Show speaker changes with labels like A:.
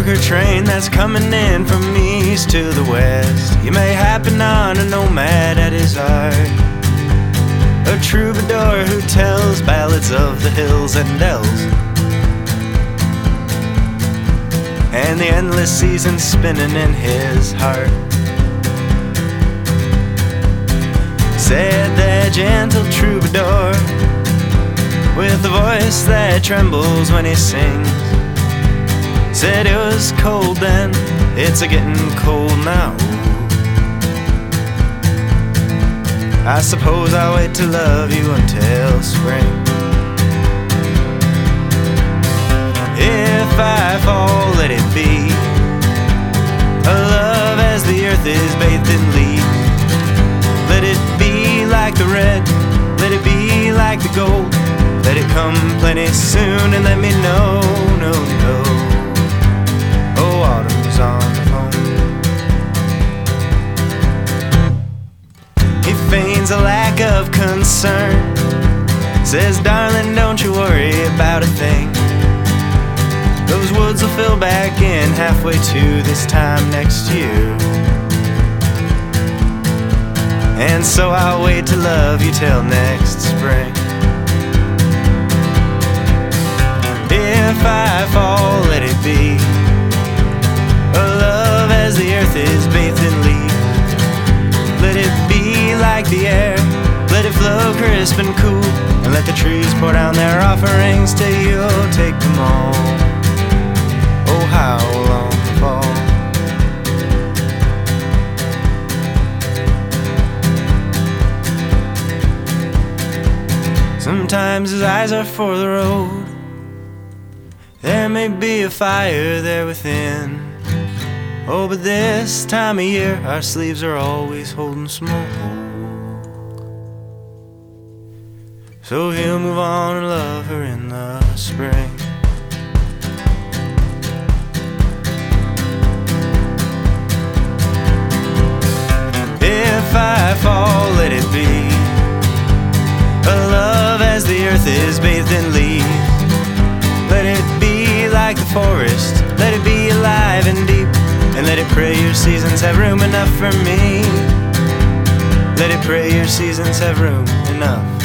A: worker train that's coming in from east to the west. You may happen on a nomad at his art, a troubadour who tells ballads of the hills and dells, and the endless seasons spinning in his heart. Said that gentle troubadour with a voice that trembles when he sings, said it was cold then, it's a-getting cold now. I suppose I'll wait to love you until spring. If I fall, let it be a love as the earth is bathed in leaves. Let it be like the red, let it be like the gold. Let it come plenty soon and let me know, no, no. Oh, autumn's on the phone. He feigns a lack of concern, says, darling, don't you worry about a thing. Those woods will fill back in halfway to this time next year. And so I'll wait to love you till next spring. If I fall, let it be a love as the earth is bathed in leaves. Let it be like the air, let it flow crisp and cool, and let the trees pour down their offerings till you'll take them all. Oh, how long the fall. Sometimes his eyes are for the road. There may be a fire there within. Oh, but this time of year our sleeves are always holding smoke. So he'll move on and love her in the spring. If I fall, let it be a love as the earth is bathed in leaves. Let it be like the forest, let it be alive and deep, and let it pray your seasons have room enough for me. Let it pray your seasons have room enough